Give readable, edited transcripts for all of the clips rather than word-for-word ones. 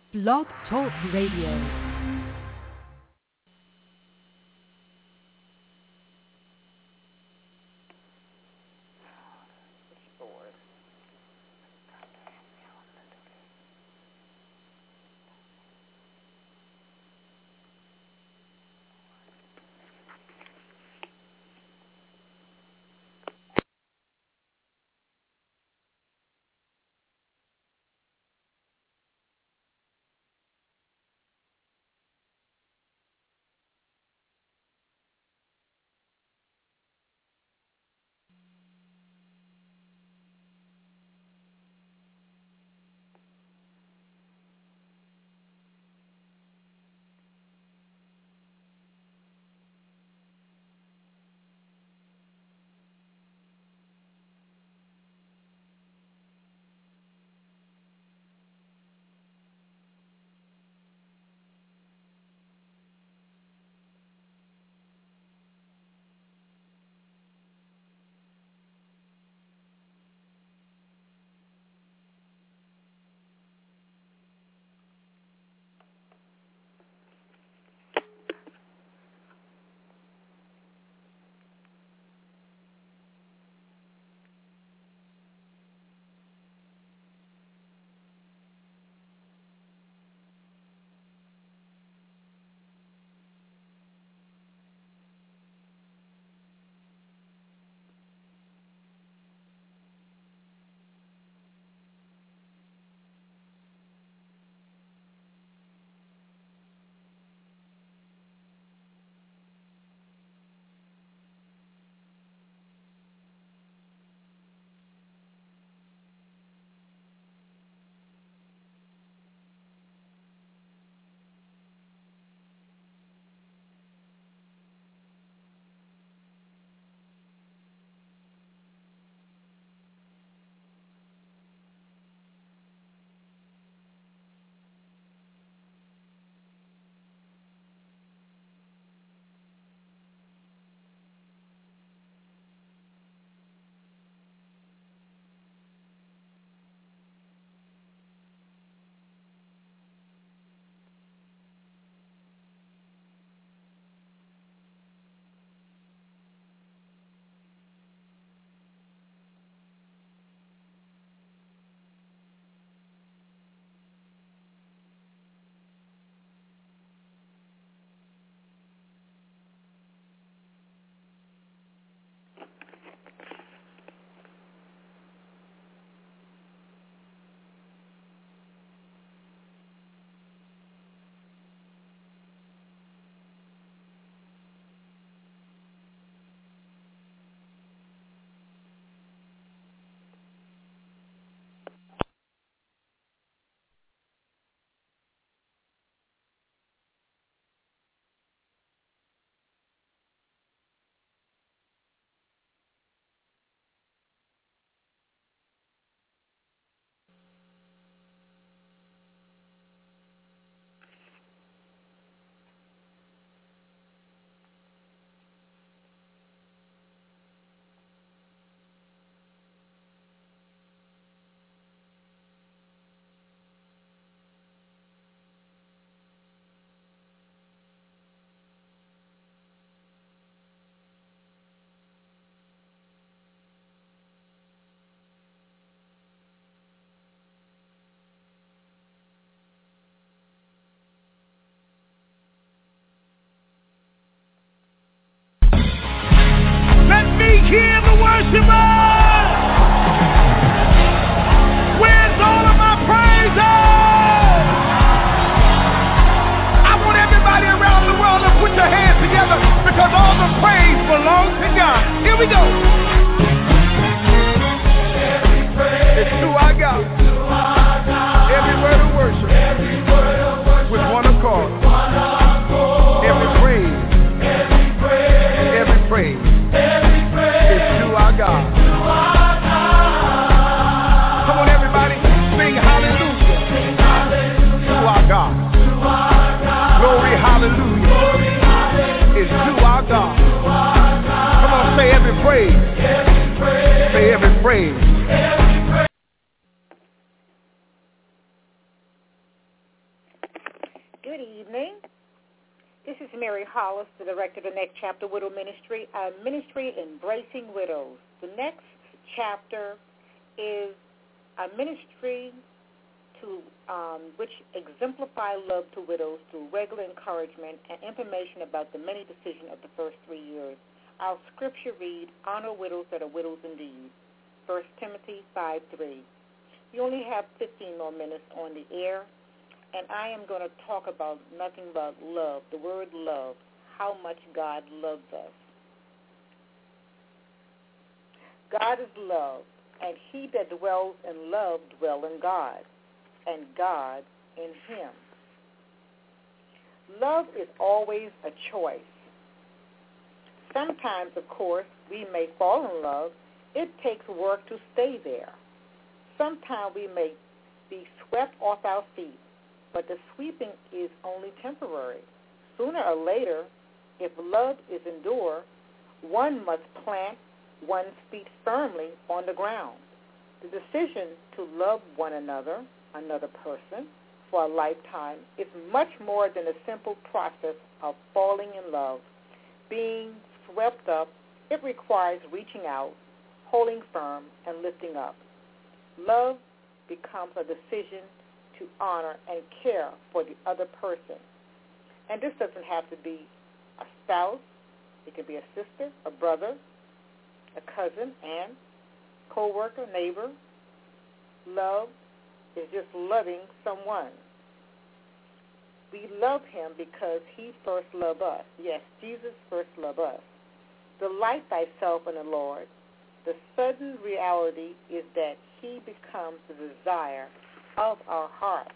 Blog Talk Radio. Good evening. This is Mary Hollis, the director of the Next Chapter Widow Ministry, a ministry embracing widows. The next chapter is a ministry to which exemplify love to widows through regular encouragement and information about the many decisions of the first 3 years. Our scripture read, honor widows that are widows indeed, 1 Timothy 5:3. We only have 15 more minutes on the air, and I am going to talk about nothing but love, the word love, how much God loves us. God is love, and he that dwells in love dwells in God, and God in him. Love is always a choice. Sometimes, of course, we may fall in love. It takes work to stay there. Sometimes we may be swept off our feet, but the sweeping is only temporary. Sooner or later, if love is endured, one must plant one's feet firmly on the ground. The decision to love one another person, for a lifetime is much more than a simple process of falling in love, being swept up. It requires reaching out, holding firm, and lifting up. Love becomes a decision to honor and care for the other person. And this doesn't have to be a spouse. It can be a sister, a brother, a cousin, aunt, co-worker, neighbor. Love is just loving someone. We love him because he first loved us. Yes, Jesus first loved us. Delight thyself in the Lord. The sudden reality is that he becomes the desire of our heart.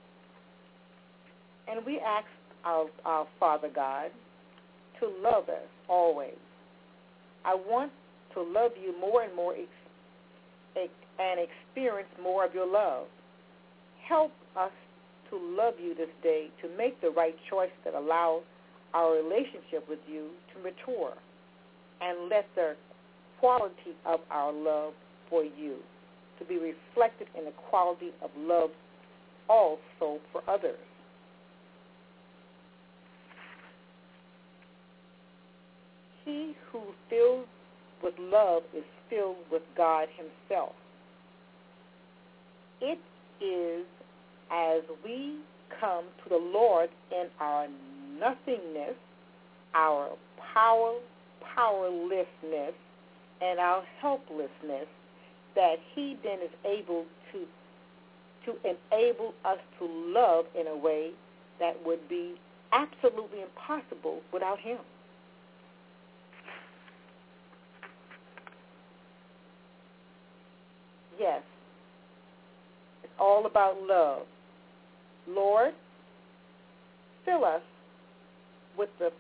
And we ask our Father God to love us always. I want to love you more and more and experience more of your love. Help us to love you this day, to make the right choice that allows our relationship with you to mature, and let the quality of our love for you to be reflected in the quality of love also for others. He who fills with love is filled with God himself. It is as we come to the Lord in our nothingness, our powerlessness, and our helplessness, that he then is able to enable us to love in a way that would be absolutely impossible without him. Yes, it's all about love. Lord, fill us with the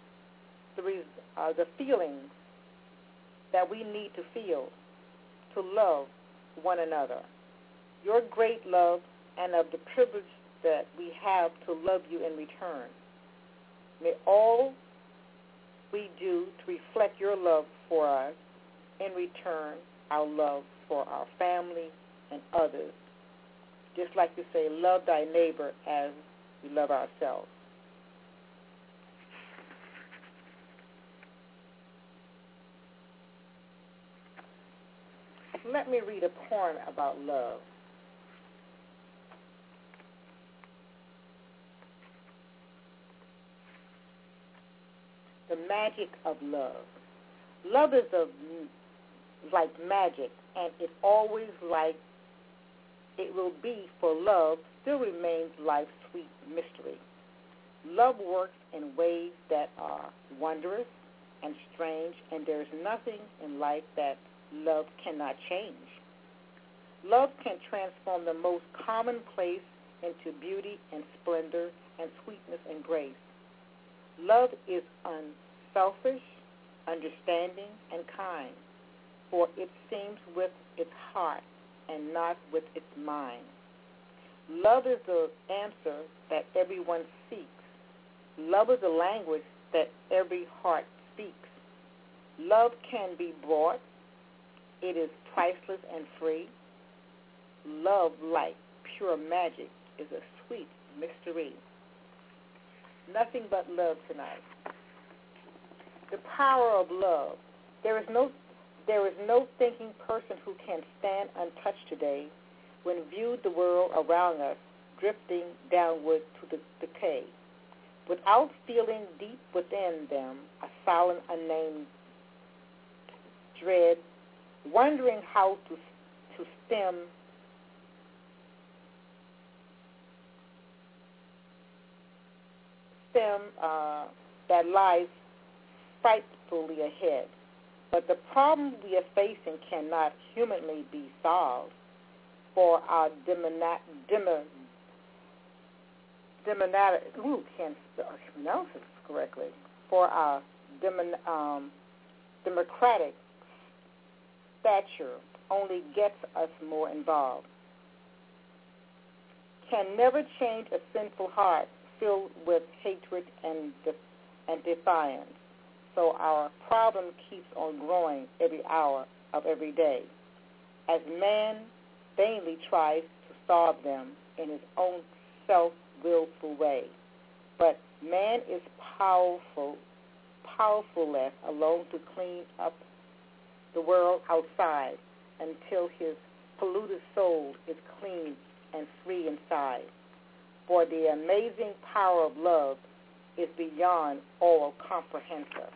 feelings that we need to feel to love one another. Your great love and of the privilege that we have to love you in return. May all we do to reflect your love for us, in return, our love for our family and others. Just like you say, love thy neighbor as we love ourselves. Let me read a poem about love. The magic of love. Love is like magic, and it always like it will be, for love still remains life's sweet mystery. Love works in ways that are wondrous and strange, and there is nothing in life that love cannot change. Love can transform the most commonplace into beauty and splendor and sweetness and grace. Love is unselfish, understanding, and kind, for it seems with its heart and not with its mind. Love is the answer that everyone seeks. Love is the language that every heart speaks. Love can be bought. It is priceless and free. Love, like pure magic, is a sweet mystery. Nothing but love tonight. The power of love. There is no thinking person who can stand untouched today when viewed the world around us drifting downward to the decay, without feeling deep within them a silent, unnamed dread, wondering how to stem that lies frightfully ahead. But the problem we are facing cannot humanly be solved, for our for our democratic stature only gets us more involved. Can never change a sinful heart filled with hatred and defiance. So our problem keeps on growing every hour of every day, as man vainly tries to solve them in his own self-willful way. But man is powerful alone to clean up the world outside until his polluted soul is clean and free inside. For the amazing power of love is beyond all comprehensive.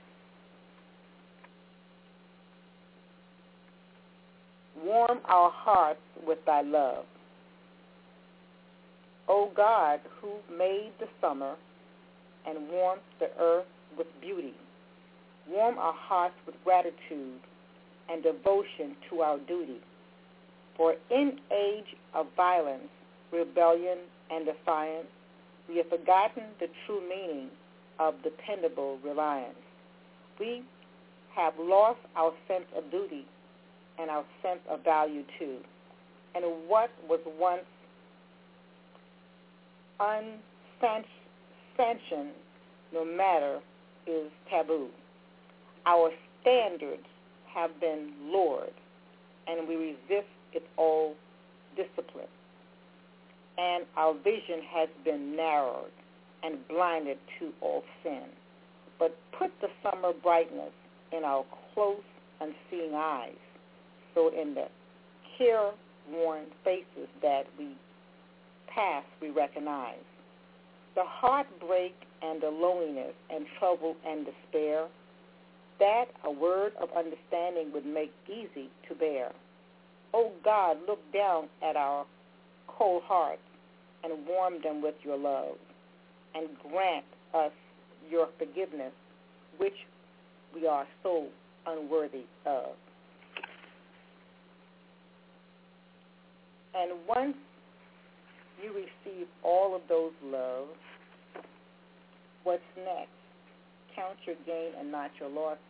Warm our hearts with thy love. O God, who made the summer and warmed the earth with beauty, warm our hearts with gratitude and devotion to our duty. For in age of violence, rebellion, and defiance, we have forgotten the true meaning of dependable reliance. We have lost our sense of duty and our sense of value too. And what was once unsanctioned, no matter, is taboo. Our standards have been lowered, and we resist its all discipline. And our vision has been narrowed and blinded to all sin. But put the summer brightness in our close, unseeing eyes, so in the careworn faces that we pass we recognize the heartbreak and the loneliness and trouble and despair that a word of understanding would make easy to bear. Oh God, look down at our cold hearts and warm them with your love, and grant us your forgiveness, which we are so unworthy of. And once you receive all of those loves, what's next? Count your gain and not your losses.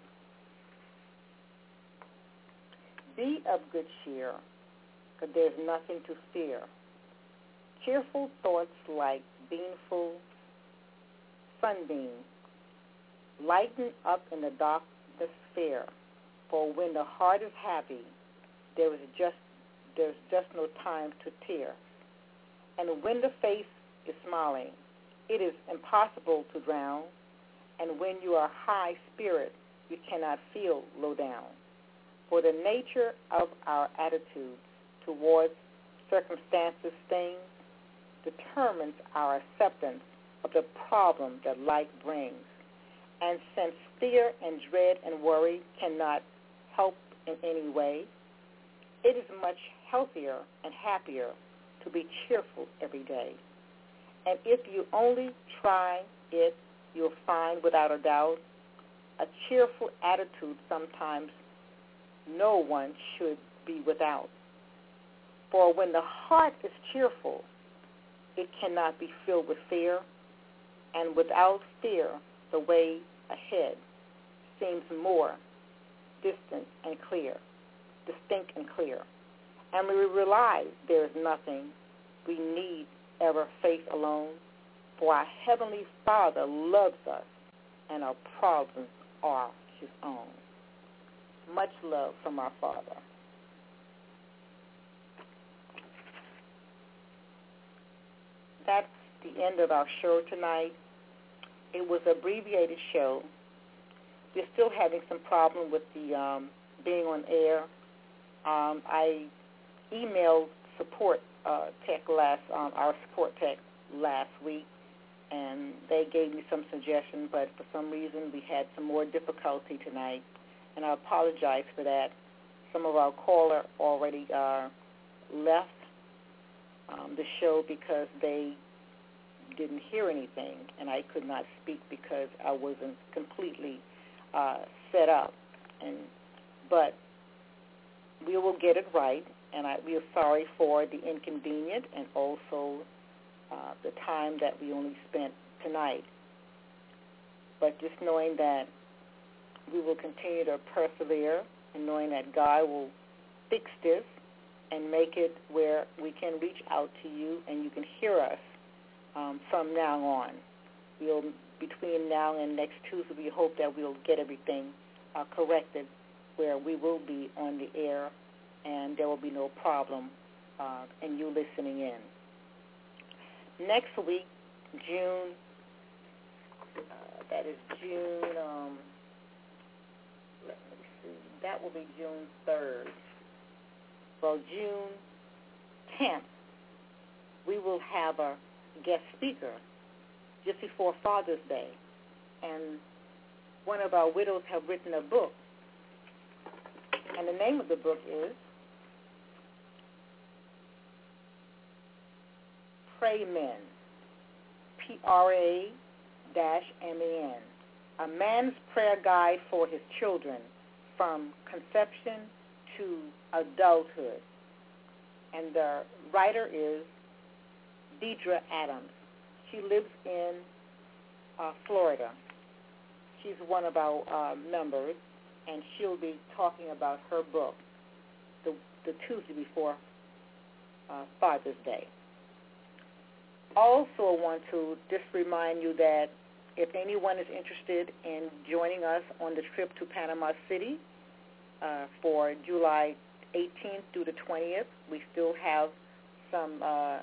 Be of good cheer, for there's nothing to fear. Cheerful thoughts like beamful sunbeams lighten up in the darkness sphere. For when the heart is happy, there's just no time to tear. And when the face is smiling, it is impossible to drown. And when you are high spirit, you cannot feel low down. For the nature of our attitude towards circumstances, things, determines our acceptance of the problem that life brings. And since fear and dread and worry cannot help in any way, it is much healthier and happier to be cheerful every day. And if you only try it, you'll find without a doubt a cheerful attitude sometimes no one should be without. For when the heart is cheerful, it cannot be filled with fear, and without fear, the way ahead seems more distinct and clear. And we realize there is nothing we need ever face alone, for our Heavenly Father loves us, and our problems are His own. Much love from our Father. That's the end of our show tonight. It was an abbreviated show. We're still having some problem with the being on air. I emailed support our support tech last week, and they gave me some suggestions, but for some reason we had some more difficulty tonight, and I apologize for that. Some of our caller already left the show because they didn't hear anything, and I could not speak because I wasn't completely set up. But we will get it right, and we are sorry for the inconvenience and also the time that we only spent tonight. But just knowing that we will continue to persevere and knowing that God will fix this and make it where we can reach out to you and you can hear us from now on. Between now and next Tuesday, we hope that we'll get everything corrected where we will be on the air and there will be no problem in you listening in. Next week, June, that is June, let me see, that will be June 3rd. Well, June 10th, we will have a guest speaker just before Father's Day. And one of our widows have written a book. And the name of the book is Pray Men, Pramen, a man's prayer guide for his children from conception to adulthood. And the writer is Deidre Adams. She lives in Florida. She's one of our members, and she'll be talking about her book the Tuesday before Father's Day. Also, I want to just remind you that if anyone is interested in joining us on the trip to Panama City for July 18th through the 20th, we still have some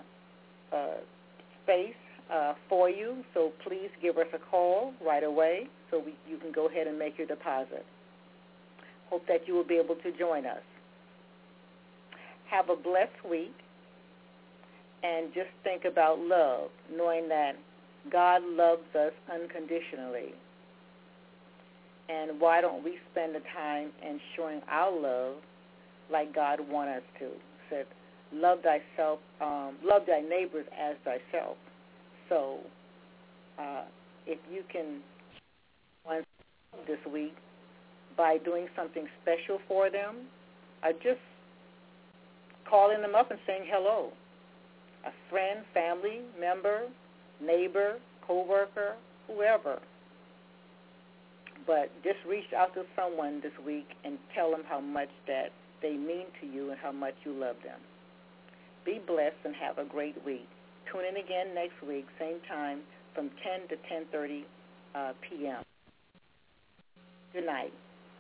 space for you, so please give us a call right away so you can go ahead and make your deposit. Hope that you will be able to join us. Have a blessed week, and just think about love, knowing that God loves us unconditionally. And why don't we spend the time in showing our love like God wants us to? Said, love thyself, love thy neighbors as thyself. So if you can this week by doing something special for them, just calling them up and saying hello. A friend, family member, neighbor, coworker, whoever. But just reach out to someone this week and tell them how much that they mean to you and how much you love them. Be blessed and have a great week. Tune in again next week, same time, from 10 to 10:30 p.m. Good night.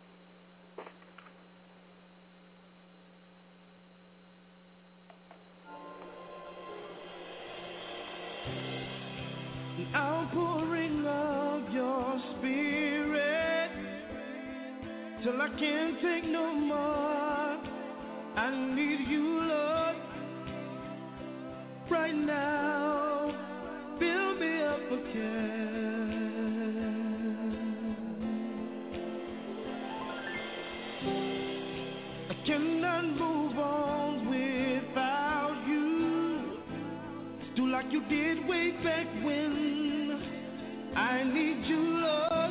The outpouring of your spirit till I can't take no more. I need you, Lord, right now. Fill me up again. I cannot move on without you. Do like you did way back when. I need you, Lord.